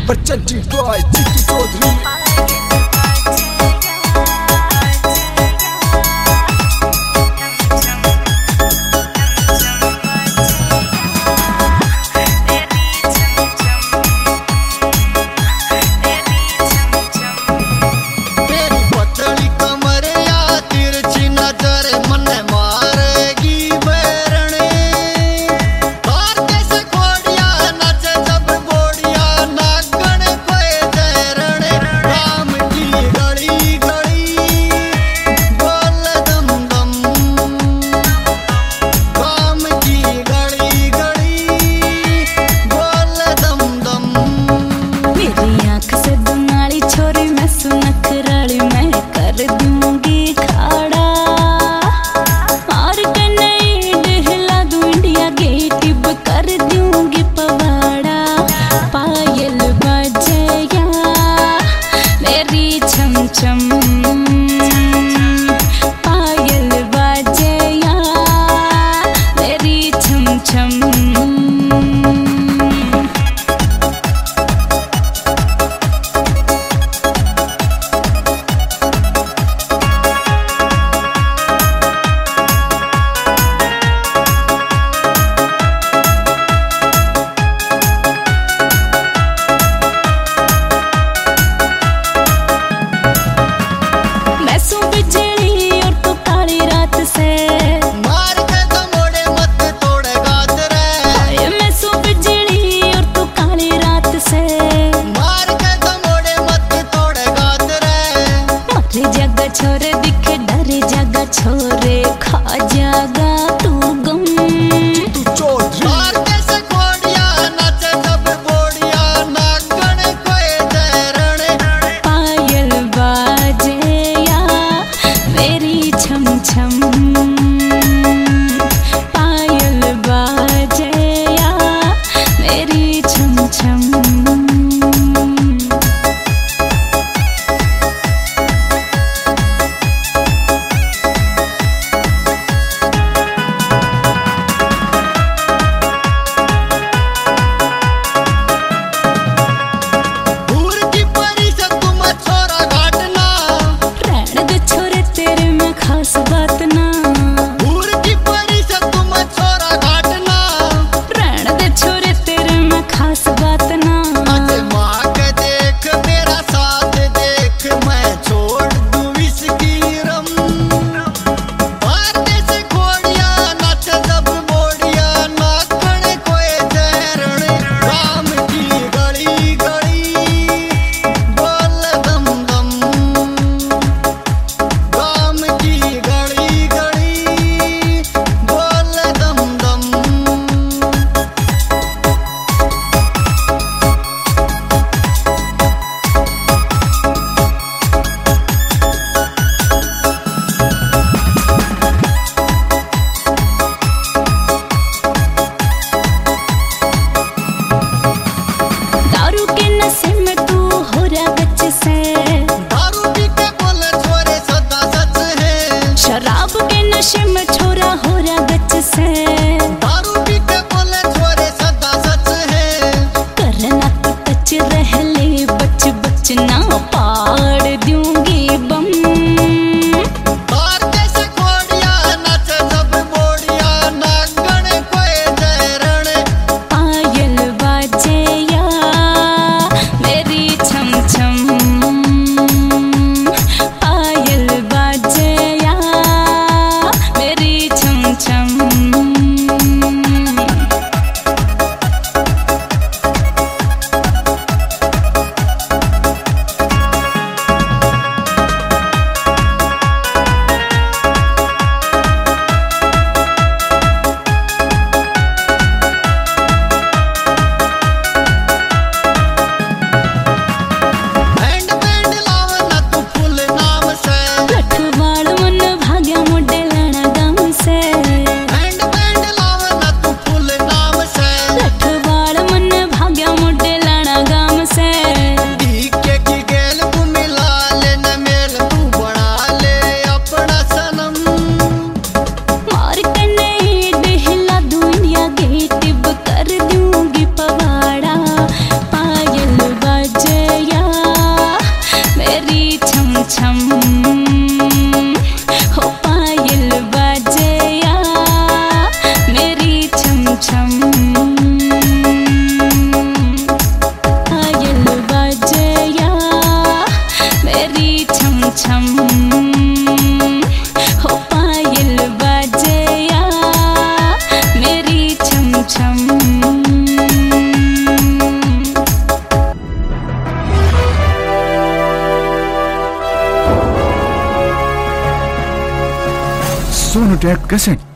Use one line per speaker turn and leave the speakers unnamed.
presenting by Chicky Chaudhary.
छोरे दिखे डरे जागा छोरे खा जागा तू गम
तू चौधरी
मारते से घोड़िया नाचे सब बोड़िया नागण कोए जरण
पायल बाजे या मेरी छम छम पायल बाजे या मेरी छम छम शराब के नशे में छोरा हो रहा गच से
दारू पी के बोले छोरे सदा सच है
करना तो टच रह ले बच बच ना पाड़ दूंगी बम
मारते से घोड़िया नाचे सब बोड़िया नागण कोए जरण
पायल बाजे या मेरी छम छम पायल बाजे या मेरी छम छम छम हो पायल बाजया मेरी छम छम।
Sonotape cassette.